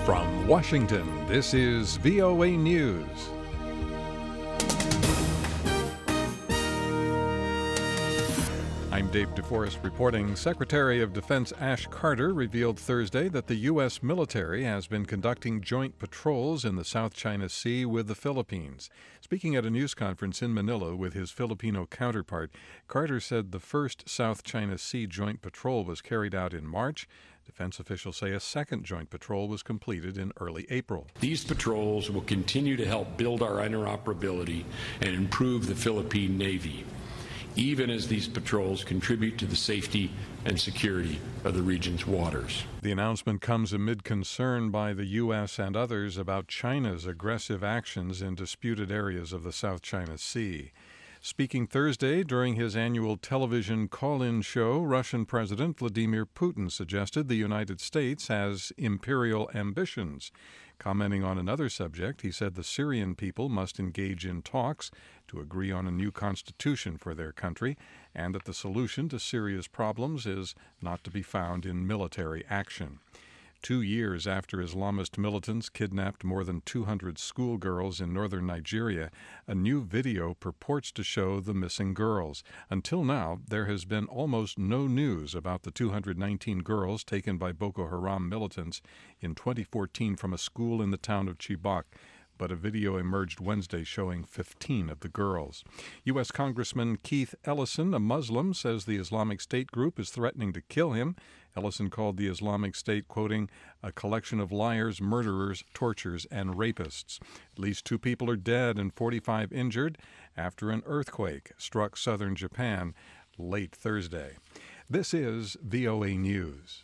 From Washington, this is VOA News. I'm Dave DeForest reporting. Secretary of Defense Ash Carter revealed Thursday that the U.S. military has been conducting joint patrols in the South China Sea with the Philippines. Speaking at a news conference in Manila with his Filipino counterpart, Carter said the first South China Sea joint patrol was carried out in March. Defense officials say a second joint patrol was completed in early April. These patrols will continue to help build our interoperability and improve the Philippine Navy, even as these patrols contribute to the safety and security of the region's waters. The announcement comes amid concern by the U.S. and others about China's aggressive actions in disputed areas of the South China Sea. Speaking Thursday during his annual television call-in show, Russian President Vladimir Putin suggested the United States has imperial ambitions. Commenting on another subject, he said the Syrian people must engage in talks to agree on a new constitution for their country, and that the solution to Syria's problems is not to be found in military action. 2 years after Islamist militants kidnapped more than 200 schoolgirls in northern Nigeria, a new video purports to show the missing girls. Until now, there has been almost no news about the 219 girls taken by Boko Haram militants in 2014 from a school in the town of Chibok. But a video emerged Wednesday showing 15 of the girls. U.S. Congressman Keith Ellison, a Muslim, says the Islamic State group is threatening to kill him. Ellison called the Islamic State, quoting, a collection of liars, murderers, torturers, and rapists. At least 2 people are dead and 45 injured after an earthquake struck southern Japan late Thursday. This is VOA News.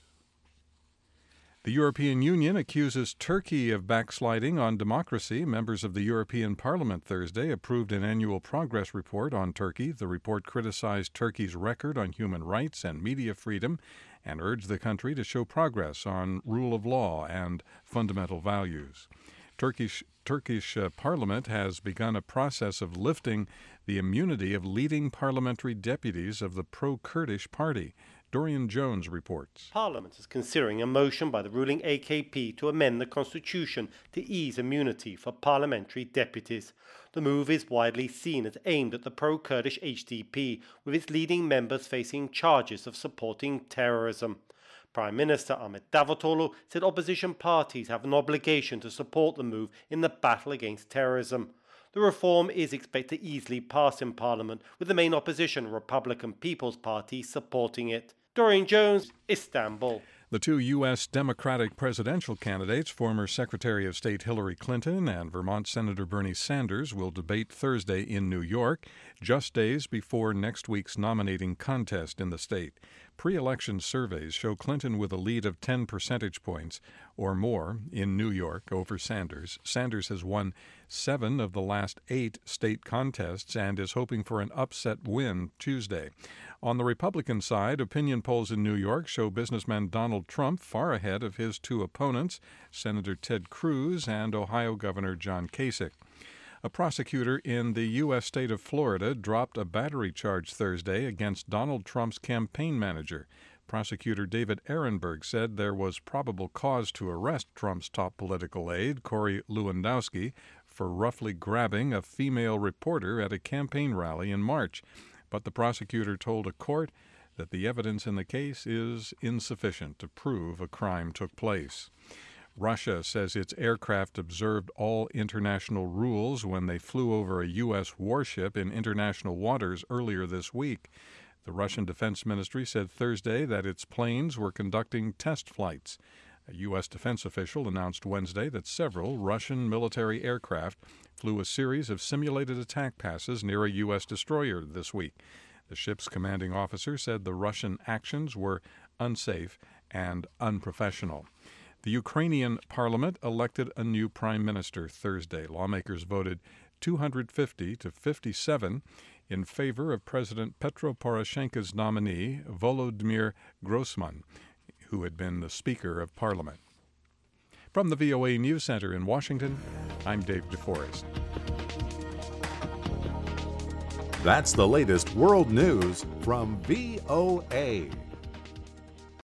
The European Union accuses Turkey of backsliding on democracy. Members of the European Parliament Thursday approved an annual progress report on Turkey. The report criticized Turkey's record on human rights and media freedom and urged the country to show progress on rule of law and fundamental values. Turkish Parliament has begun a process of lifting the immunity of leading parliamentary deputies of the pro-Kurdish party. Dorian Jones reports. Parliament is considering a motion by the ruling AKP to amend the constitution to ease immunity for parliamentary deputies. The move is widely seen as aimed at the pro-Kurdish HDP, with its leading members facing charges of supporting terrorism. Prime Minister Ahmet Davutoglu said opposition parties have an obligation to support the move in the battle against terrorism. The reform is expected to easily pass in Parliament, with the main opposition, Republican People's Party, supporting it. Dorian Jones, Istanbul. The 2 U.S. Democratic presidential candidates, former Secretary of State Hillary Clinton and Vermont Senator Bernie Sanders, will debate Thursday in New York, just days before next week's nominating contest in the state. Pre-election surveys show Clinton with a lead of 10 percentage points or more in New York over Sanders. Sanders has won 7 of the last 8 state contests and is hoping for an upset win Tuesday. On the Republican side, opinion polls in New York show businessman Donald Trump far ahead of his 2 opponents, Senator Ted Cruz and Ohio Governor John Kasich. A prosecutor in the U.S. state of Florida dropped a battery charge Thursday against Donald Trump's campaign manager. Prosecutor David Ehrenberg said there was probable cause to arrest Trump's top political aide, Corey Lewandowski, for roughly grabbing a female reporter at a campaign rally in March. But the prosecutor told a court that the evidence in the case is insufficient to prove a crime took place. Russia says its aircraft observed all international rules when they flew over a U.S. warship in international waters earlier this week. The Russian Defense Ministry said Thursday that its planes were conducting test flights. A U.S. defense official announced Wednesday that several Russian military aircraft flew a series of simulated attack passes near a U.S. destroyer this week. The ship's commanding officer said the Russian actions were unsafe and unprofessional. The Ukrainian parliament elected a new prime minister Thursday. Lawmakers voted 250 to 57 in favor of President Petro Poroshenko's nominee, Volodymyr Groysman, who had been the Speaker of Parliament. From the VOA News Center in Washington, I'm Dave DeForest. That's the latest world news from VOA.